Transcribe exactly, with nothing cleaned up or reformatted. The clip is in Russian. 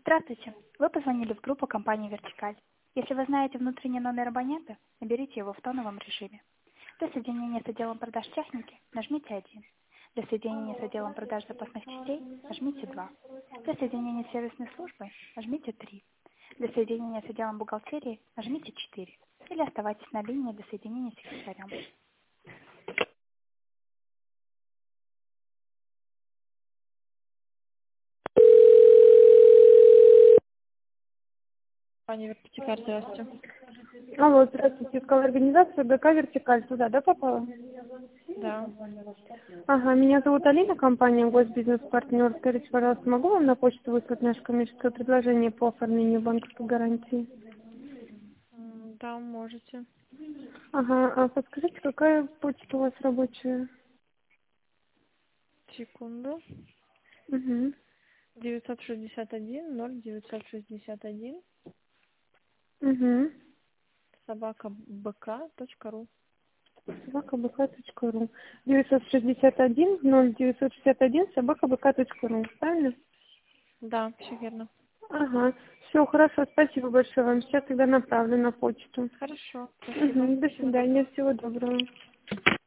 Здравствуйте. Вы позвонили в группу компании «Вертикаль». Если вы знаете внутренний номер абонента, наберите его в тоновом режиме. Для соединения с отделом продаж техники нажмите один. Для соединения с отделом продаж запасных частей нажмите два. Для соединения с сервисной службой нажмите три. Для соединения с отделом бухгалтерии нажмите четыре. Или оставайтесь на линии для соединения с секретарем. Пани Вертикаль, здравствуйте. Алло, здравствуйте. Искала организация БК «Вертикаль». Туда, да, попала? Да. Ага, меня зовут Алина, компания «Госбизнес-партнер». Скажите, пожалуйста, могу вам на почту выслать наше коммерческое предложение по оформлению банковской гарантии? М, Да, можете. Ага, а подскажите, какая почта у вас рабочая? Секунду. Угу. девятьсот шестьдесят один ноль девятьсот шестьдесят один Угу. собака бк точка ру. собака бэ ка точка ру. девятьсот шестьдесят один ноль девятьсот шестьдесят один собака бэ ка точка ру. Правильно? Да, все верно. Ага. Все, хорошо. Спасибо большое вам. Сейчас тогда направлю на почту. Хорошо, спасибо. Угу. До Всего доброго. свидания. Всего доброго.